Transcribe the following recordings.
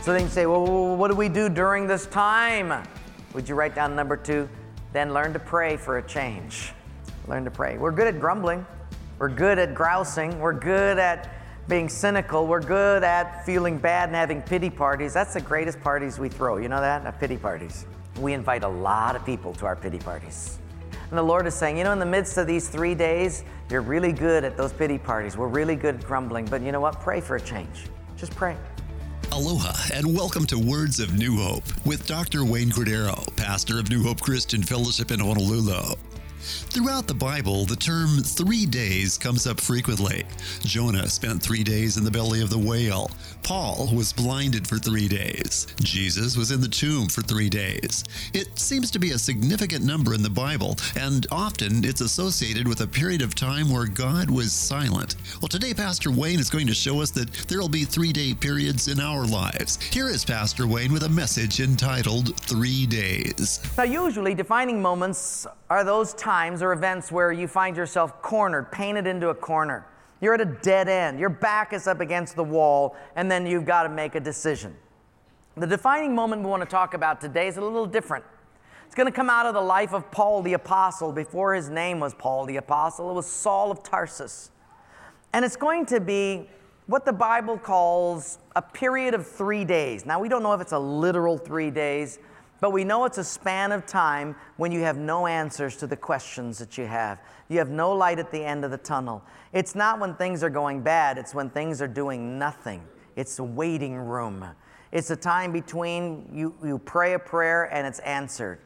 So then you say, well, what do we do during this time? Would you write down number 2? Then learn to pray for a change. Learn to pray. We're good at grumbling. We're good at grousing. We're good at being cynical. We're good at feeling bad and having pity parties. That's the greatest parties we throw. You know that? Pity parties. We invite a lot of people to our pity parties. And the Lord is saying, in the midst of these 3 days, you're really good at those pity parties. We're really good at grumbling. But you know what? Pray for a change. Just pray. Aloha and welcome to Words of New Hope with Dr. Wayne Cordero, pastor of New Hope Christian Fellowship in Honolulu. Throughout the Bible, the term 3 days comes up frequently. Jonah spent 3 days in the belly of the whale. Paul was blinded for 3 days. Jesus was in the tomb for 3 days. It seems to be a significant number in the Bible, and often it's associated with a period of time where God was silent. Well, today Pastor Wayne is going to show us that there will be 3-day periods in our lives. Here is Pastor Wayne with a message entitled 3 Days. Now, usually defining moments are those times or events where you find yourself cornered, painted into a corner. You're at a dead end. Your back is up against the wall, and then you've got to make a decision. The defining moment we want to talk about today is a little different. It's going to come out of the life of Paul the Apostle. Before his name was Paul the Apostle, it was Saul of Tarsus. And it's going to be what the Bible calls a period of 3 days. Now, we don't know if it's a literal 3 days, but we know it's a span of time when you have no answers to the questions that you have. You have no light at the end of the tunnel. It's not when things are going bad, it's when things are doing nothing. It's a waiting room. It's a time between you pray a prayer and it's answered.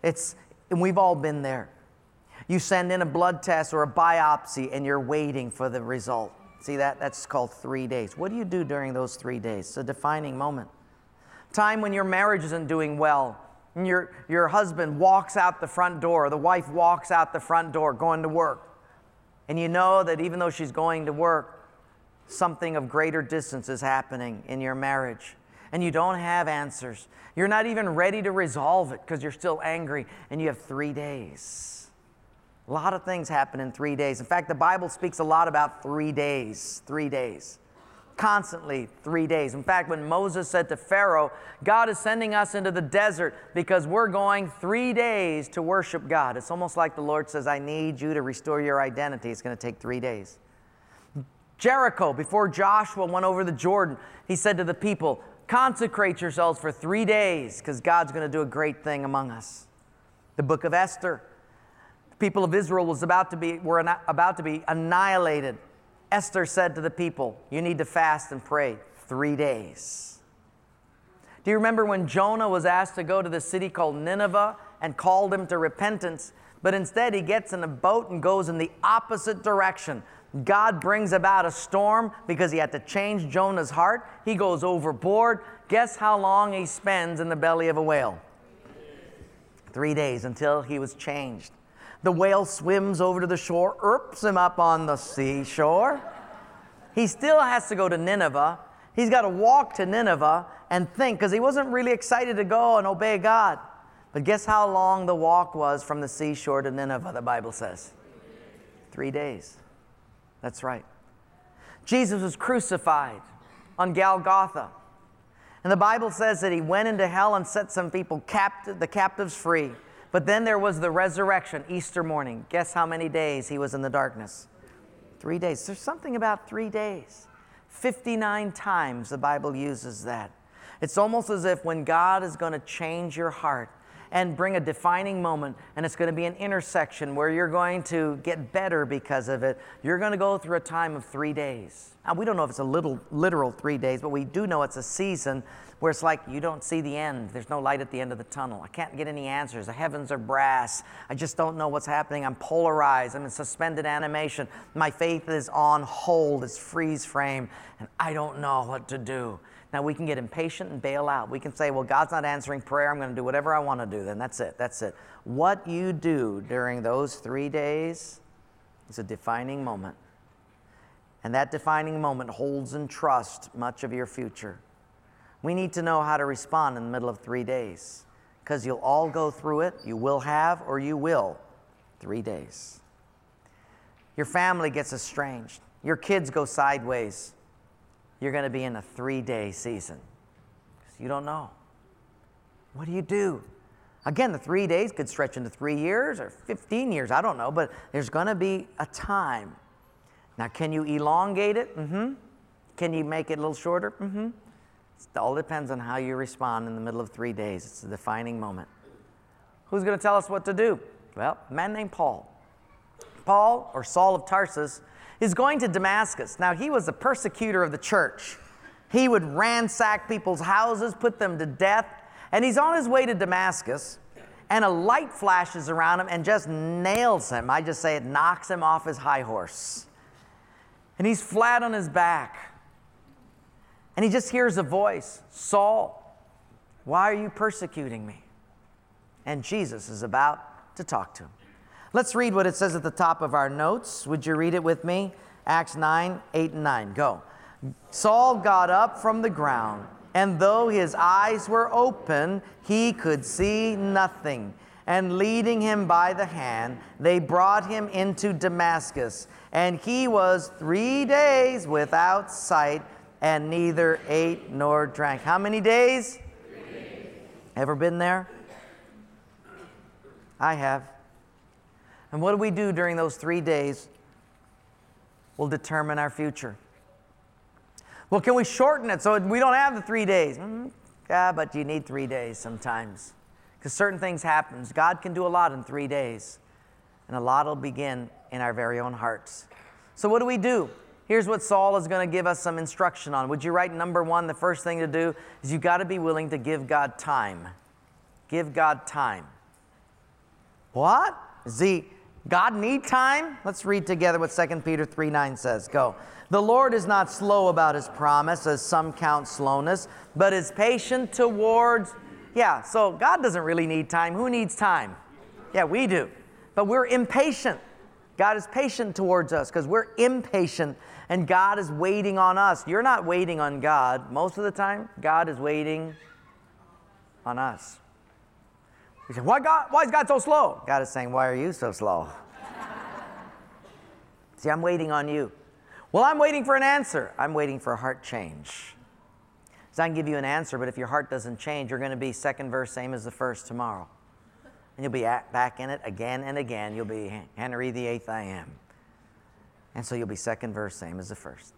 And we've all been there. You send in a blood test or a biopsy and you're waiting for the result. See that? That's called 3 days. What do you do during those 3 days? It's a defining moment. Time when your marriage isn't doing well, and your husband walks out the front door, the wife walks out the front door going to work, and you know that even though she's going to work, something of greater distance is happening in your marriage, and you don't have answers. You're not even ready to resolve it because you're still angry, and you have 3 days. A lot of things happen in 3 days. In fact, the Bible speaks a lot about 3 days. 3 days. Constantly 3 days. In fact, when Moses said to Pharaoh, God is sending us into the desert because we're going 3 days to worship God. It's almost like the Lord says, I need you to restore your identity. It's going to take 3 days. Jericho, before Joshua went over the Jordan, he said to the people, consecrate yourselves for 3 days because God's going to do a great thing among us. The book of Esther, the people of Israel were about to be annihilated. Esther said to the people, you need to fast and pray 3 days. Do you remember when Jonah was asked to go to the city called Nineveh and called him to repentance, but instead he gets in a boat and goes in the opposite direction? God brings about a storm because he had to change Jonah's heart. He goes overboard. Guess how long he spends in the belly of a whale? 3 days until he was changed. The whale swims over to the shore, erps him up on the seashore. He still has to go to Nineveh. He's got to walk to Nineveh and think, because he wasn't really excited to go and obey God. But guess how long the walk was from the seashore to Nineveh, the Bible says? 3 days. That's right. Jesus was crucified on Golgotha. And the Bible says that he went into hell and set some people the captives free. But then there was the resurrection, Easter morning. Guess how many days he was in the darkness? 3 days. There's something about 3 days. 59 times the Bible uses that. It's almost as if when God is going to change your heart and bring a defining moment, and it's going to be an intersection where you're going to get better because of it, you're going to go through a time of 3 days. Now, we don't know if it's a literal 3 days, but we do know it's a season where it's like you don't see the end. There's no light at the end of the tunnel. I can't get any answers. The heavens are brass. I just don't know what's happening. I'm polarized. I'm in suspended animation. My faith is on hold. It's freeze frame, and I don't know what to do. Now, we can get impatient and bail out. We can say, well, God's not answering prayer. I'm going to do whatever I want to do. Then that's it. That's it. What you do during those 3 days is a defining moment. And that defining moment holds in trust much of your future. We need to know how to respond in the middle of 3 days, because you'll all go through it. You will have, or you will, 3 days. Your family gets estranged. Your kids go sideways. You're going to be in a 3-day season. You don't know. What do you do? Again, the 3 days could stretch into 3 years or 15 years. I don't know, but there's going to be a time. Now, can you elongate it? Mm-hmm. Can you make it a little shorter? Mm-hmm. It all depends on how you respond in the middle of 3 days. It's a defining moment. Who's going to tell us what to do? Well, a man named Paul. Paul, or Saul of Tarsus, is going to Damascus. Now, he was a persecutor of the church. He would ransack people's houses, put them to death. And he's on his way to Damascus, and a light flashes around him and just nails him. I just say it knocks him off his high horse. And he's flat on his back. And he just hears a voice, Saul, why are you persecuting me? And Jesus is about to talk to him. Let's read what it says at the top of our notes. Would you read it with me? Acts 9, 8, and 9. Go. Saul got up from the ground, and though his eyes were open, he could see nothing. And leading him by the hand, they brought him into Damascus. And he was 3 days without sight, and neither ate nor drank. How many days? 3 days. Ever been there? I have. And what do we do during those 3 days will determine our future. Well, can we shorten it so we don't have the 3 days? Yeah, but you need 3 days sometimes because certain things happen. God can do a lot in 3 days, and a lot will begin in our very own hearts. So what do? Here's what Saul is going to give us some instruction on. Would you write number one? The first thing to do is you've got to be willing to give God time. Give God time. What? Does God need time? Let's read together what 2 Peter 3:9 says. Go. The Lord is not slow about his promise, as some count slowness, but is patient towards... Yeah, so God doesn't really need time. Who needs time? Yeah, we do. But we're impatient. God is patient towards us because we're impatient, and God is waiting on us. You're not waiting on God. Most of the time, God is waiting on us. You say, why is God so slow? God is saying, why are you so slow? See, I'm waiting on you. Well, I'm waiting for an answer. I'm waiting for a heart change. So I can give you an answer, but if your heart doesn't change, you're going to be second verse, same as the first tomorrow. And you'll be back in it again and again. You'll be Henry the Eighth I am. And so you'll be second verse, same as the first.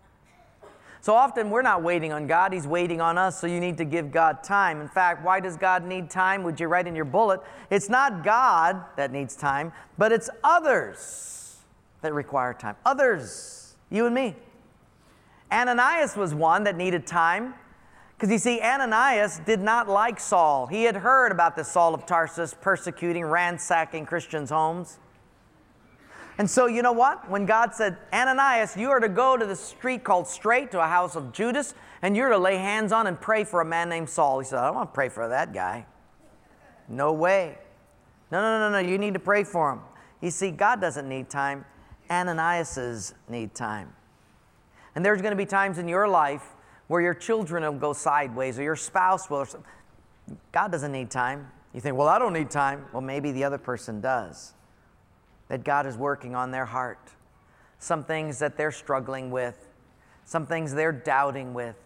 So often we're not waiting on God. He's waiting on us, so you need to give God time. In fact, why does God need time? Would you write in your bullet? It's not God that needs time, but it's others that require time. Others, you and me. Ananias was one that needed time. Because you see, Ananias did not like Saul. He had heard about this Saul of Tarsus persecuting, ransacking Christians' homes. And so you know what? When God said, Ananias, you are to go to the street called Straight, to a house of Judas, and you're to lay hands on and pray for a man named Saul. He said, I don't want to pray for that guy. No way. No, you need to pray for him. You see, God doesn't need time. Ananiases need time. And there's going to be times in your life where your children will go sideways or your spouse will. God doesn't need time. You think, well, I don't need time. Well, maybe the other person does. That God is working on their heart. Some things that they're struggling with. Some things they're doubting with.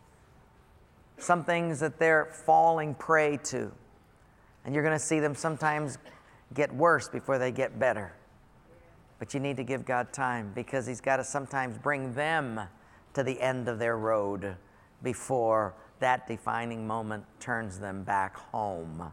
Some things that they're falling prey to. And you're going to see them sometimes get worse before they get better. But you need to give God time because He's got to sometimes bring them to the end of their road before that defining moment turns them back home.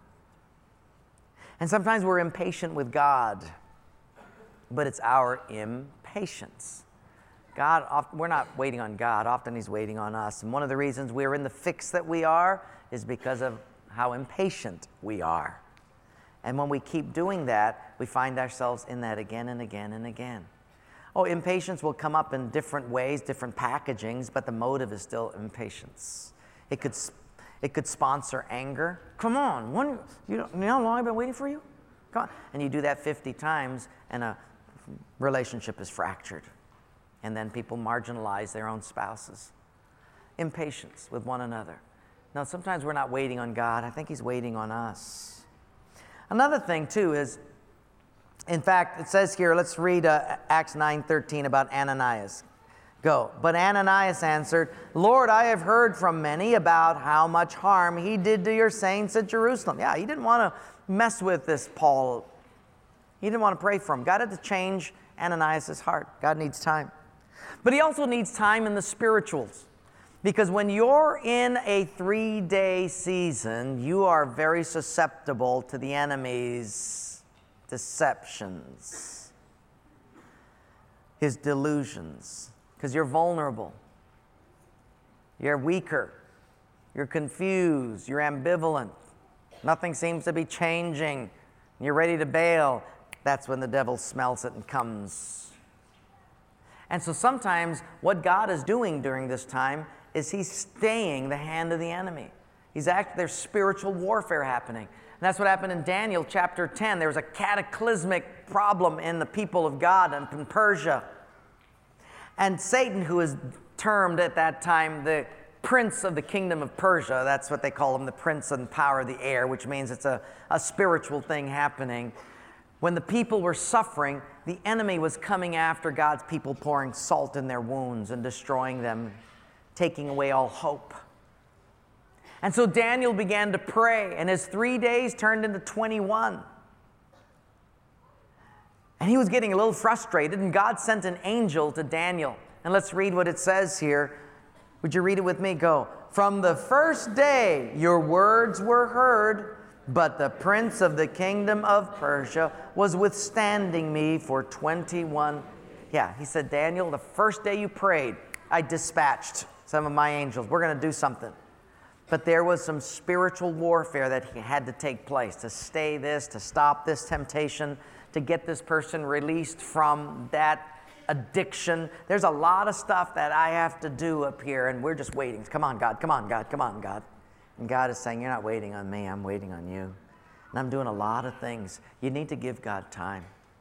And sometimes we're impatient with God, but it's our impatience. We're not waiting on God. Often He's waiting on us. And one of the reasons we're in the fix that we are is because of how impatient we are. And when we keep doing that, we find ourselves in that again and again and again. Oh, impatience will come up in different ways, different packagings, but the motive is still impatience. It could sponsor anger. Come on, you know how long I've been waiting for you? Come on. And you do that 50 times, and a relationship is fractured. And then people marginalize their own spouses. Impatience with one another. Now, sometimes we're not waiting on God. I think He's waiting on us. Another thing, too, is, in fact, it says here, let's read Acts 9:13 about Ananias. Go. But Ananias answered, Lord, I have heard from many about how much harm he did to your saints at Jerusalem. Yeah, he didn't want to mess with this Paul. He didn't want to pray for him. God had to change Ananias' heart. God needs time. But he also needs time in the spirituals. Because when you're in a 3-day season, you are very susceptible to the enemy's deceptions, his delusions, because you're vulnerable. You're weaker. You're confused. You're ambivalent. Nothing seems to be changing. You're ready to bail. That's when the devil smells it and comes. And so sometimes what God is doing during this time is he's staying the hand of the enemy. There's spiritual warfare happening. And that's what happened in Daniel chapter 10. There was a cataclysmic problem in the people of God and in Persia. And Satan, who is termed at that time the prince of the kingdom of Persia, that's what they call him, the prince and power of the air, which means it's a spiritual thing happening. When the people were suffering, the enemy was coming after God's people, pouring salt in their wounds and destroying them, taking away all hope. And so Daniel began to pray, and his 3 days turned into 21. And he was getting a little frustrated, and God sent an angel to Daniel. And let's read what it says here. Would you read it with me? Go. From the first day your words were heard, but the prince of the kingdom of Persia was withstanding me for 21. Yeah, he said, Daniel, the first day you prayed, I dispatched some of my angels. We're going to do something. But there was some spiritual warfare that had to take place to stay this, to stop this temptation, to get this person released from that addiction. There's a lot of stuff that I have to do up here, and we're just waiting. Come on, God. Come on, God. Come on, God. And God is saying, you're not waiting on me. I'm waiting on you. And I'm doing a lot of things. You need to give God time.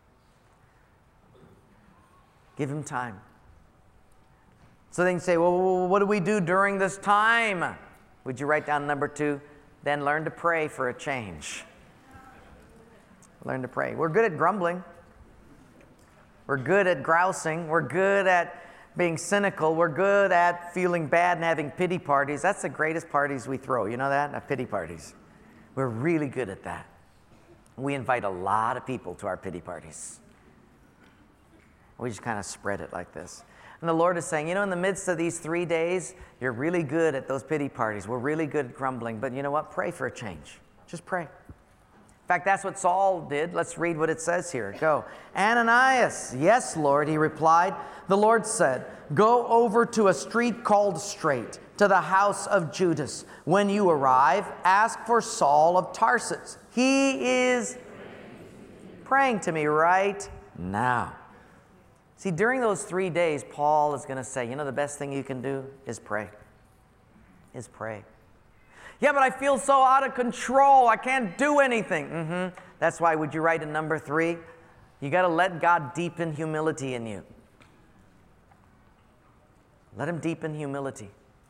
Give him time. So they can say, well, what do we do during this time? Would you write down number 2? Then learn to pray for a change. Learn to pray. We're good at grumbling. We're good at grousing. We're good at being cynical. We're good at feeling bad and having pity parties. That's the greatest parties we throw. You know that? Pity parties. We're really good at that. We invite a lot of people to our pity parties. We just kind of spread it like this. And the Lord is saying, in the midst of these 3 days, you're really good at those pity parties. We're really good at grumbling. But you know what? Pray for a change. Just pray. In fact, that's what Saul did. Let's read what it says here. Go. Ananias. Yes, Lord, he replied. The Lord said, go over to a street called Straight, to the house of Judas. When you arrive, ask for Saul of Tarsus. He is praying to me right now. See, during those 3 days, Paul is going to say, the best thing you can do is pray. Is pray. Yeah, but I feel so out of control. I can't do anything. That's why, would you write in number 3? You got to let God deepen humility in you. Let him deepen humility.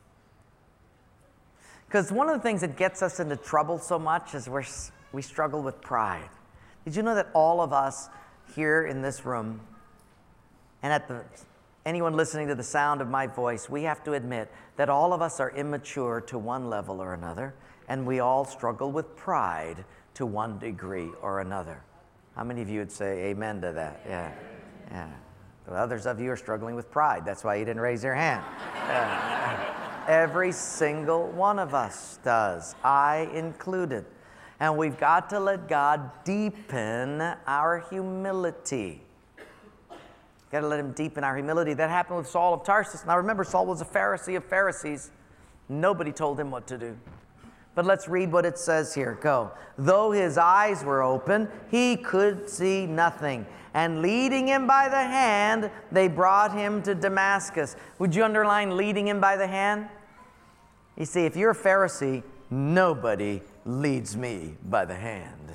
Because one of the things that gets us into trouble so much is we struggle with pride. Did you know that all of us here in this room, and anyone listening to the sound of my voice, we have to admit that all of us are immature to one level or another, and we all struggle with pride to one degree or another. How many of you would say amen to that? Yeah. Well, others of you are struggling with pride. That's why you didn't raise your hand. Every single one of us does, I included. And we've got to let God deepen our humility. Got to let him deepen our humility. That happened with Saul of Tarsus. Now remember, Saul was a Pharisee of Pharisees. Nobody told him what to do. But let's read what it says here. Go. Though his eyes were open, he could see nothing. And leading him by the hand, they brought him to Damascus. Would you underline leading him by the hand? You see, if you're a Pharisee, nobody leads me by the hand.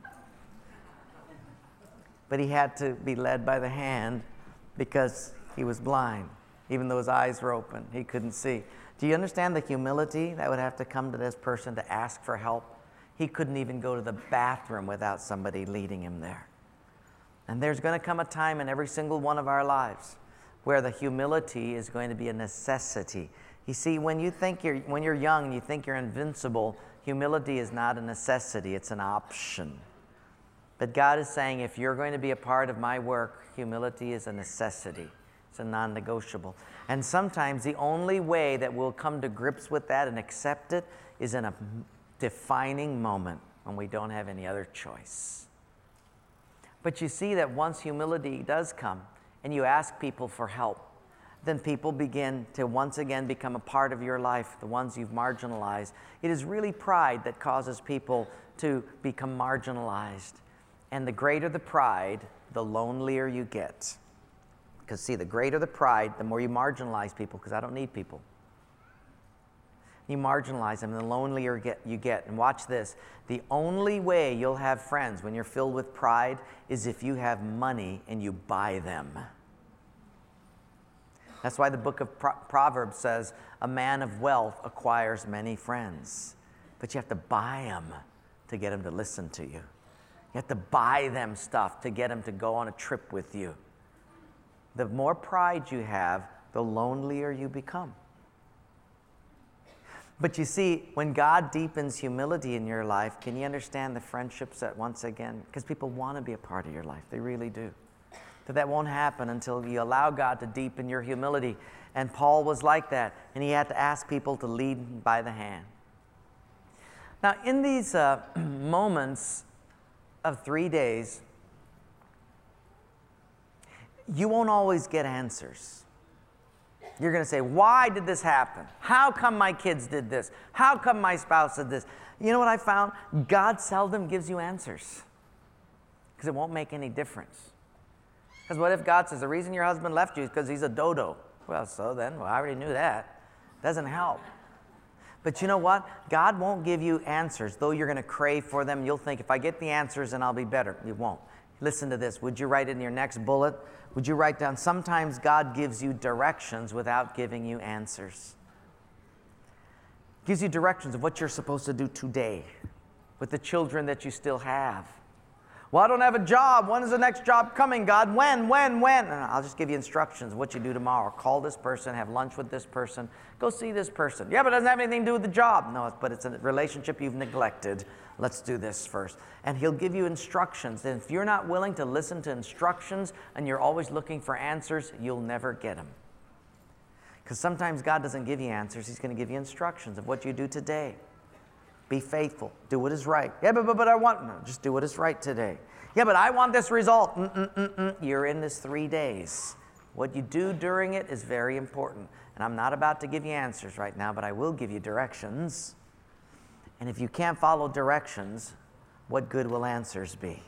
But he had to be led by the hand because he was blind. Even though his eyes were open, he couldn't see. Do you understand the humility that would have to come to this person to ask for help? He couldn't even go to the bathroom without somebody leading him there. And there's going to come a time in every single one of our lives where the humility is going to be a necessity. You see, when you're young and you think you're invincible, humility is not a necessity, it's an option. But God is saying, if you're going to be a part of my work, humility is a necessity. It's a non-negotiable. And sometimes the only way that we'll come to grips with that and accept it is in a defining moment when we don't have any other choice. But you see that once humility does come and you ask people for help, then people begin to once again become a part of your life, the ones you've marginalized. It is really pride that causes people to become marginalized. And the greater the pride, the lonelier you get. Because see, the greater the pride, the more you marginalize people, because I don't need people. You marginalize them, the lonelier you get. And watch this. The only way you'll have friends when you're filled with pride is if you have money and you buy them. That's why the book of Proverbs says, a man of wealth acquires many friends. But you have to buy them to get them to listen to you. You have to buy them stuff to get them to go on a trip with you. The more pride you have, the lonelier you become. But you see, when God deepens humility in your life, can you understand the friendships that once again, because people want to be a part of your life, they really do. But that won't happen until you allow God to deepen your humility. And Paul was like that, and he had to ask people to lead by the hand. Now, in these moments of 3 days, you won't always get answers. You're going to say, why did this happen? How come my kids did this? How come my spouse did this? You know what I found? God seldom gives you answers because it won't make any difference. Because what if God says, the reason your husband left you is because he's a dodo? Well, so then, I already knew that. Doesn't help. But you know what? God won't give you answers, though you're going to crave for them. You'll think, if I get the answers, then I'll be better. You won't. Listen to this. Would you write it in your next bullet? Would you write down, sometimes God gives you directions without giving you answers. Gives you directions of what you're supposed to do today with the children that you still have. Well, I don't have a job. When is the next job coming, God? When? No, I'll just give you instructions of what you do tomorrow. Call this person, have lunch with this person, go see this person. Yeah, but it doesn't have anything to do with the job. No, but it's a relationship you've neglected. Let's do this first. And he'll give you instructions. And if you're not willing to listen to instructions and you're always looking for answers, you'll never get them. Because sometimes God doesn't give you answers. He's going to give you instructions of what you do today. Be faithful. Do what is right. Yeah, but I want... No, just do what is right today. Yeah, but I want this result. You're in this 3 days. What you do during it is very important. And I'm not about to give you answers right now, but I will give you directions. And if you can't follow directions, what good will answers be?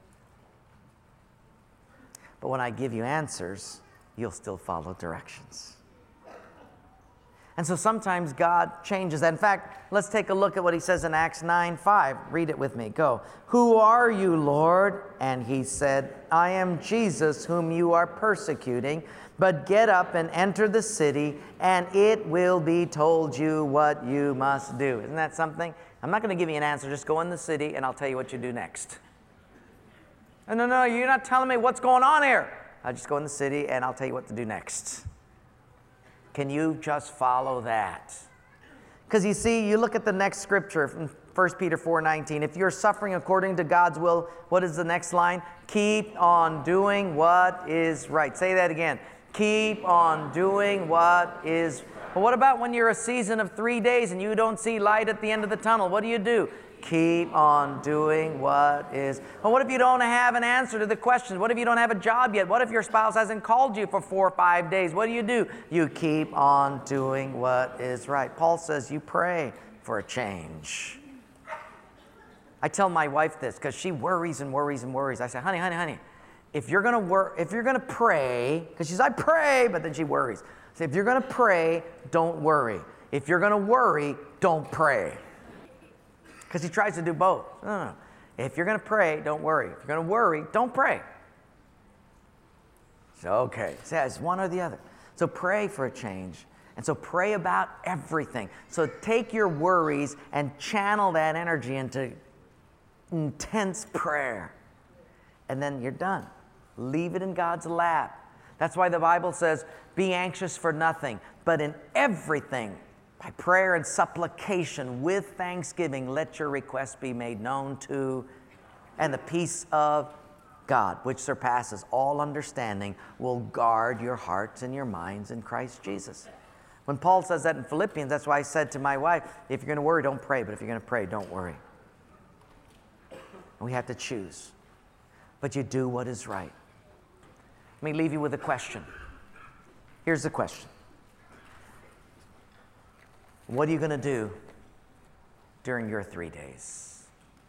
But when I give you answers, you'll still follow directions. And so sometimes God changes that. In fact, let's take a look at what he says in Acts 9:5. Read it with me. Go. Who are you, Lord? And he said, I am Jesus, whom you are persecuting. But get up and enter the city, and it will be told you what you must do. Isn't that something? I'm not going to give you an answer. Just go in the city, and I'll tell you what you do next. No, you're not telling me what's going on here. I'll just go in the city, and I'll tell you what to do next. Can you just follow that? Because you see, you look at the next scripture from 1 Peter 4:19. If you're suffering according to God's will, what is the next line? Keep on doing what is right. Say that again. Keep on doing what is right. But what about when you're a season of 3 days and you don't see light at the end of the tunnel? What do? Keep on doing what is. Well, what if you don't have an answer to the question? What if you don't have a job yet? What if your spouse hasn't called you for 4 or 5 days? What do? You keep on doing what is right. Paul says you pray for a change. I tell my wife this because she worries and worries and worries. I say, honey, if you're gonna pray, because she's I pray, but then she worries. So if you're gonna pray, don't worry. If you're gonna worry, don't pray. Because he tries to do both. No. If you're going to pray, don't worry. If you're going to worry, don't pray. So, okay. It says one or the other. So pray for a change. And so pray about everything. So take your worries and channel that energy into intense prayer. And then you're done. Leave it in God's lap. That's why the Bible says, be anxious for nothing, but in everything, by prayer and supplication, with thanksgiving, let your requests be made known to, and the peace of God, which surpasses all understanding, will guard your hearts and your minds in Christ Jesus. When Paul says that in Philippians, that's why I said to my wife, if you're going to worry, don't pray, but if you're going to pray, don't worry. And we have to choose. But you do what is right. Let me leave you with a question. Here's the question. What are you going to do during your 3 days?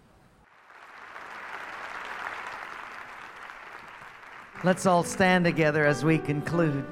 Let's all stand together as we conclude.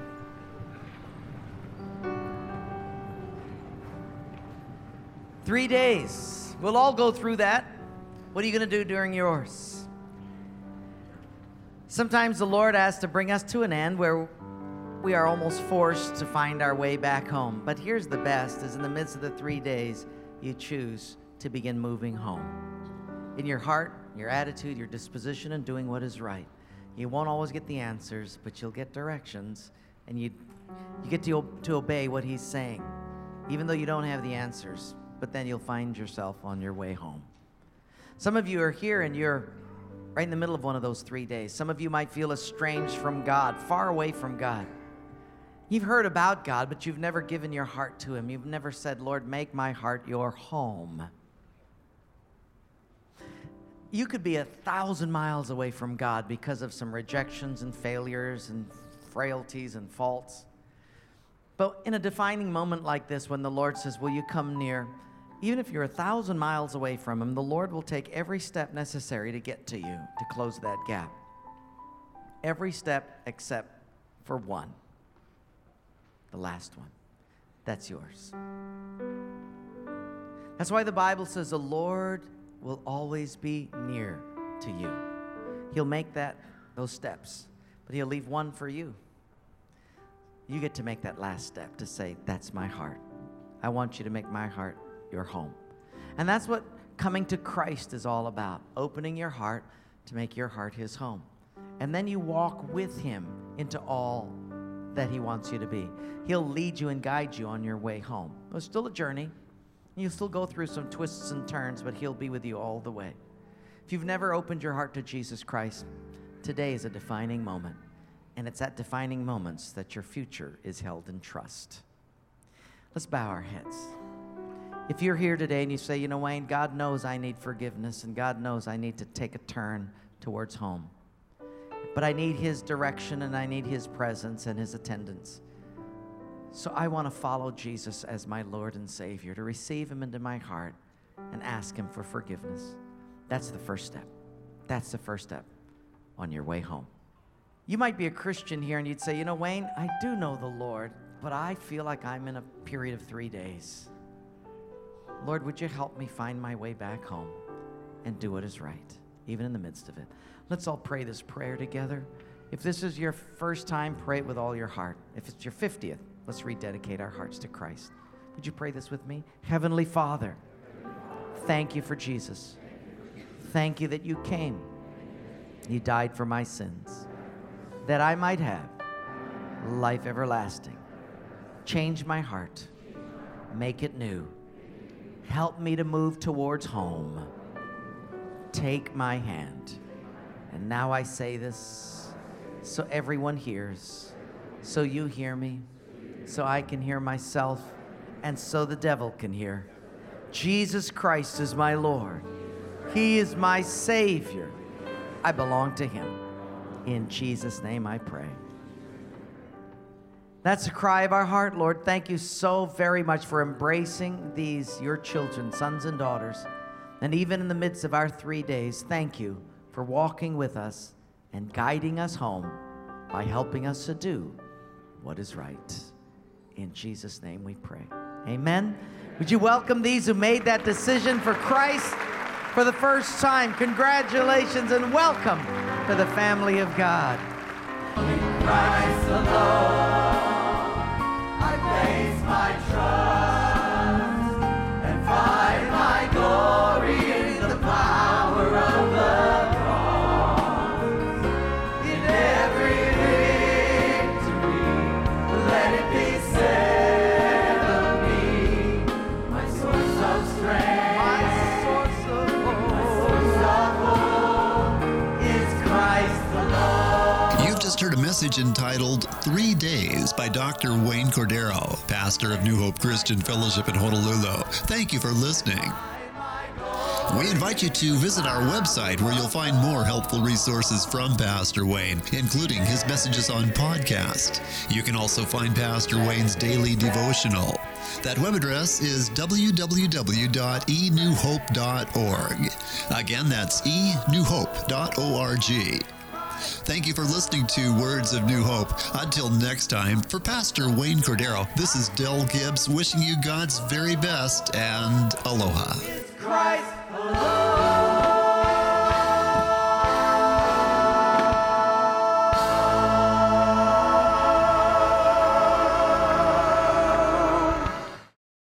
Three days. We'll all go through that. What are you going to do during yours? Sometimes the Lord has to bring us to an end where we are almost forced to find our way back home. But here's the best, is in the midst of the 3 days, you choose to begin moving home. In your heart, your attitude, your disposition, and doing what is right. You won't always get the answers, but you'll get directions, and you get to obey what He's saying, even though you don't have the answers. But then you'll find yourself on your way home. Some of you are here and you're right in the middle of one of those 3 days. Some of you might feel estranged from God, far away from God. You've heard about God, but you've never given your heart to Him. You've never said, Lord, make my heart your home. You could be 1,000 miles away from God because of some rejections and failures and frailties and faults. But in a defining moment like this, when the Lord says, will you come near? Even if you're 1,000 miles away from Him, the Lord will take every step necessary to get to you, to close that gap. Every step except for one. The last one. That's yours. That's why the Bible says the Lord will always be near to you. He'll make those steps, but He'll leave one for you. You get to make that last step to say, that's my heart. I want you to make my heart your home. And that's what coming to Christ is all about. Opening your heart to make your heart His home. And then you walk with Him into all that He wants you to be. He'll lead you and guide you on your way home. It's still a journey. You'll still go through some twists and turns, but He'll be with you all the way. If you've never opened your heart to Jesus Christ, today is a defining moment. And it's at defining moments that your future is held in trust. Let's bow our heads. If you're here today and you say, Wayne, God knows I need forgiveness and God knows I need to take a turn towards home. But I need His direction and I need His presence and His attendance. So I want to follow Jesus as my Lord and Savior, to receive Him into my heart and ask Him for forgiveness. That's the first step. That's the first step on your way home. You might be a Christian here and you'd say, Wayne, I do know the Lord, but I feel like I'm in a period of 3 days. Lord, would you help me find my way back home and do what is right, even in the midst of it? Let's all pray this prayer together. If this is your first time, pray it with all your heart. If it's your 50th, let's rededicate our hearts to Christ. Would you pray this with me? Heavenly Father, thank you for Jesus. Thank you that you came. You died for my sins, that I might have life everlasting. Change my heart. Make it new. Help me to move towards home. Take my hand. And now I say this so everyone hears, so you hear me, so I can hear myself, and so the devil can hear. Jesus Christ is my Lord. He is my Savior. I belong to Him. In Jesus' name I pray. That's the cry of our heart, Lord. Thank you so very much for embracing these, your children, sons and daughters. And even in the midst of our 3 days, thank you for walking with us and guiding us home by helping us to do what is right. In Jesus' name we pray. Amen. Would you welcome these who made that decision for Christ for the first time? Congratulations and welcome to the family of God. In Christ alone, I place my trust and find my glory in the power of the cross. In every message entitled 3 Days by Dr. Wayne Cordero, pastor of New Hope Christian Fellowship in Honolulu. Thank you for listening. We invite you to visit our website where you'll find more helpful resources from Pastor Wayne, including his messages on podcast. You can also find Pastor Wayne's daily devotional. That web address is www.enewhope.org. Again, that's enewhope.org. Thank you for listening to Words of New Hope. Until next time, for Pastor Wayne Cordero, this is Del Gibbs wishing you God's very best and aloha. Christ alone.